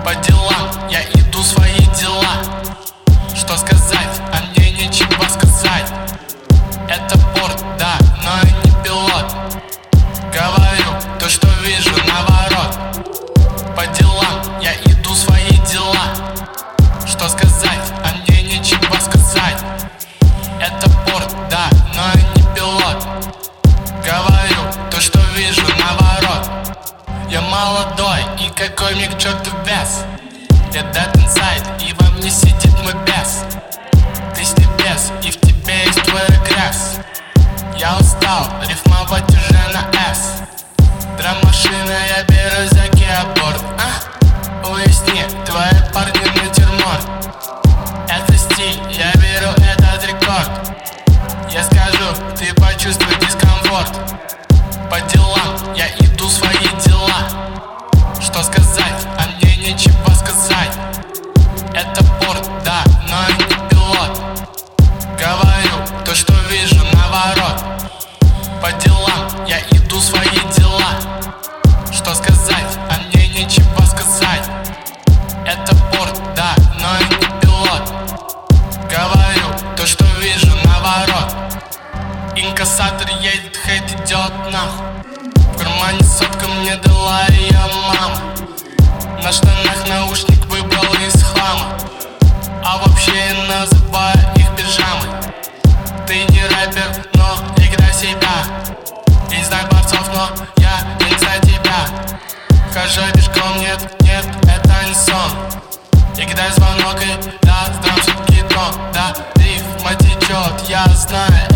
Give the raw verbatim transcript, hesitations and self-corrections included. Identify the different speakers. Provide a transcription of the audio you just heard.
Speaker 1: По делам, я иду свои дела. Что сказать, а мне нечего сказать. Это порт, да, но я не пилот. Говорю то, что вижу наворот. По делам, я иду свои дела. Что сказать, а мне нечего сказать. Это порт, да, но я не пилот. Говорю то, что вижу наворот. Я молодой, и какой мне к черту вес. Я dead inside, и во мне сидит мой бес. Ты с небес, и в тебе есть твой регресс. Я устал рифмовать уже на S. Драм-машина, я беру за киборд. А? Уясни, твои парни натюрморт. Это стиль, я беру этот рекорд. Я скажу, ты почувствуй дискомфорт. По делам, я иду свои дела. Что сказать, а мне нечего сказать. Это порт, да, но я не пилот. Говорю то, что вижу наворот. По делам, я иду свои дела. Что сказать, а мне нечего сказать. Это порт, да, но я не пилот. Говорю то, что вижу наворот. Инкассатор едет, хейт идет нахуй. В кармане сотка мне дала ее мама. На штанах наушник выбрал из хлама. А вообще я называю их пижамой. Ты не рэпер, но играй себя. И знай борцов, но я не за тебя. Хожу пешком, нет, нет, это не сон. Играй звонок и да, здравствуй, гидрон. Да, рифма течет, я знаю.